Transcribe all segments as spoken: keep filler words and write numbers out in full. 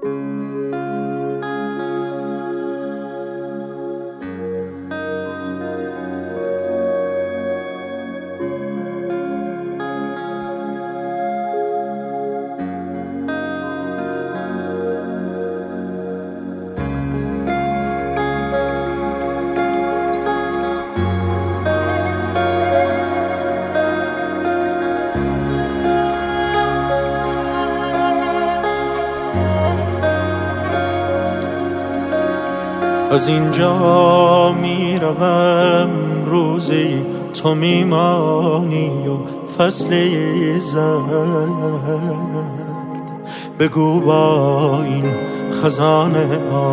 از اینجا می روم روزی تو میمانی و فصل زرد، بگو با این خزانه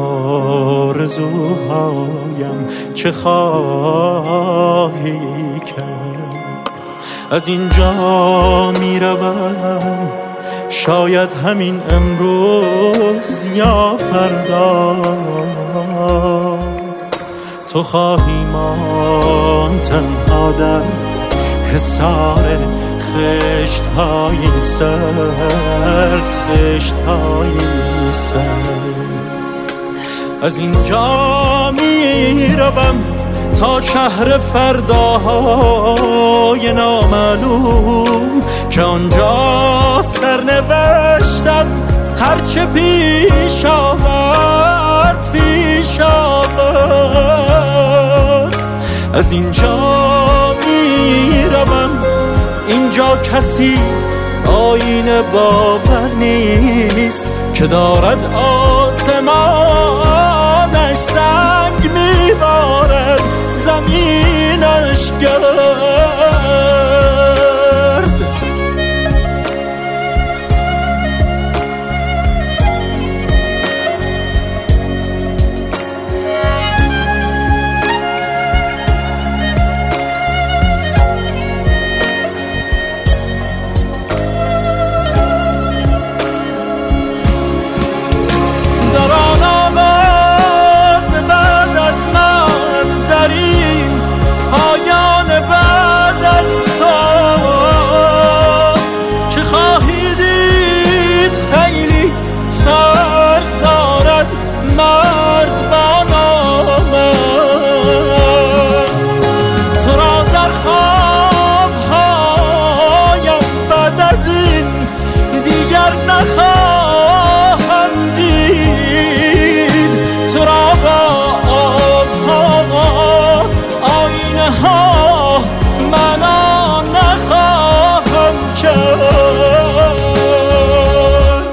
آرزوهایم چه خواهی کرد. از اینجا می روم شاید همین امروز یا فردا تو خواهی ماند تنها در حصار خشت‌های سرد، خشت‌های سرد. از اینجا می روم تا شهر فرداهای نامعلوم که آنجا سرنوشتم هرچه پیش آورد پیش آورد. از اینجا می روم اینجا کسی آینه باور نیست که دارد آسمانش سنگ میبارد زمینش گرد. نخواهم دید تو را با آبها آینه ها من آن نخواهم کرد.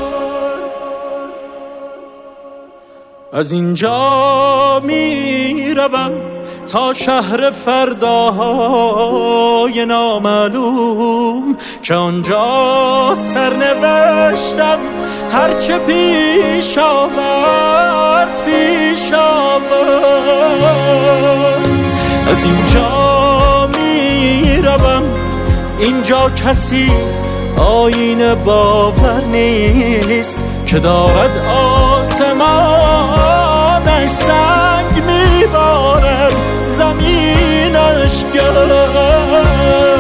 از اینجا می روم تا شهر فرداهای نامعلوم که آنجا سرنوشتم هرچه پیش آورد پیش آورد. از اینجا می روم اینجا کسی آینه باور نیست که دارد آسمانش سنگ میبارد زمینش گرد.